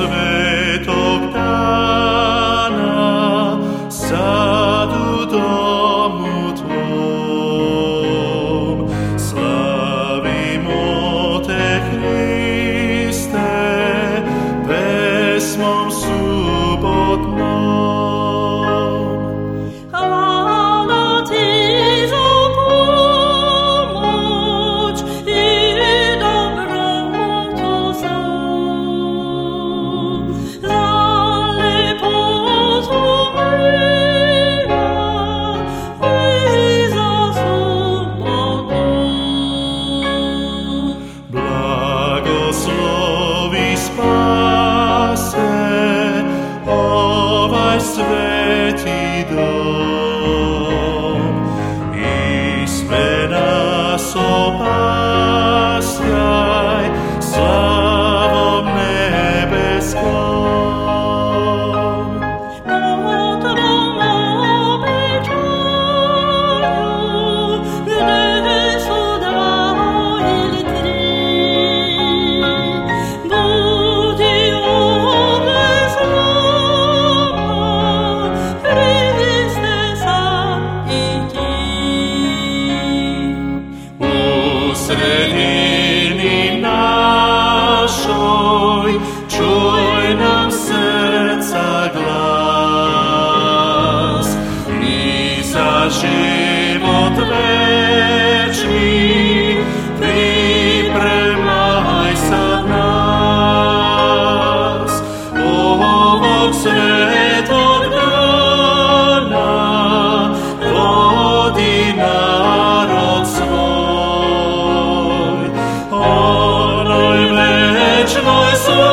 svetog dana, sad u domu Tvom, slavimo Te, Hriste, pesmom subotnom. Hvala Ti za pomoć i dobrotu za lepotu mira i za slobodu. Blagoslovi spase ovaj sveti dom i sve nas opasljaj slavom nebeskom. Po Tvom obećanju, gde su dva ili tri, budi ovdje s nama, Hriste, sad i Ti. U sredini našoj čuj nam srca glas, mi za život večni pripremaj sad nas. Ovog svetog dana vodi narod svoj onoj večnoj